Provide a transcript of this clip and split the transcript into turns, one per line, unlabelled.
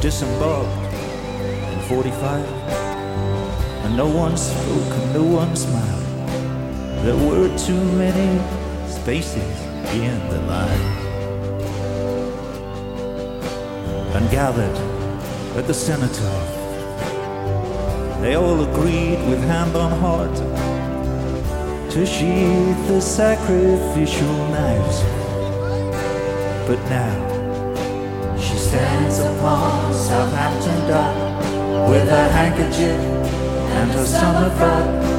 disembarked in 45, and no one spoke and no one smiled. There were too many spaces in the line. And gathered at the cenotaph, they all agreed with hand on heart to sheathe the sacrificial knives. But now she stands upon Southampton dock with her handkerchief and her summer frock.